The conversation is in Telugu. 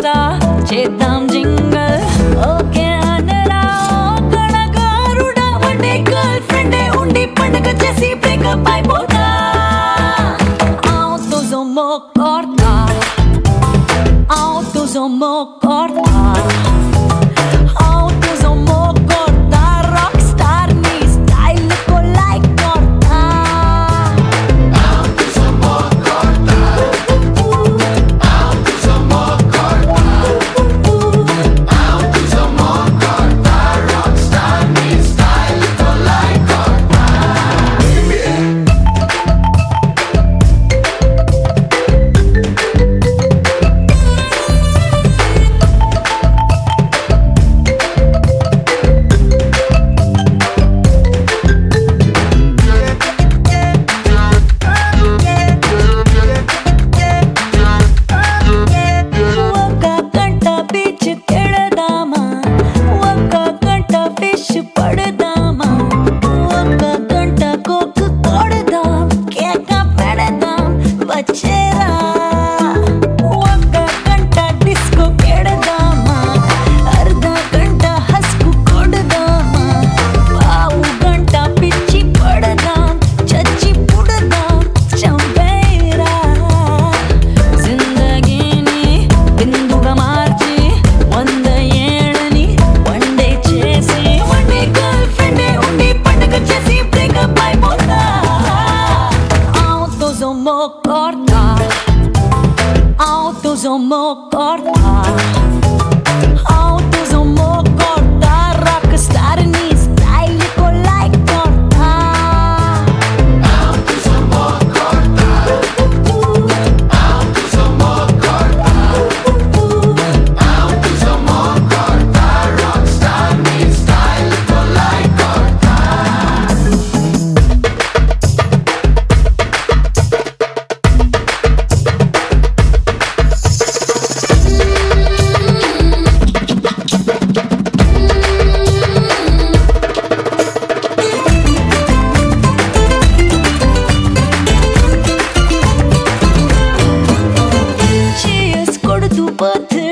పోతా చేద్దాం జింగల్ ఓకే అనరా కళగారుడా వండే గర్ల్ ఫ్రెండే ఉండి పండగ చేసి బ్రేకప్ అయిపోతా autos homo corta autos homo corta autos homo corta rockstar ni style ko like corta Autos homo corta, autos homo corta, autos homo corta, rockstar mi style ko like corta. ఒక గంట బీచ్ కెడదామా ఒక గంట ఫిష్ పడదామా ఒక గంట కోక్ కొడదాం కేక పెడదాం వచ్చేరా ఒక గంట డిస్కో కెడదామా అర్ధ గంట హస్కు కొడదామా పావు గంట పిచ్చి పడదాం చచ్చి పుడదాం చంపేరా జిందగీని బిందుగా మార్చి 100 ఏళ్ళని వన్డే చేసి వన్డే గర్ల్ ఫ్రెండే ఉండి పండగ చేసి బ్రేకప్ అయిపోతా autos homo corta autos homo corta autos homo corta rockstar ni style ko like corta Autos homo corta, autos homo corta, autos homo corta, rockstar mi style ko like corta. cheers కొడుతూ బర్త్డే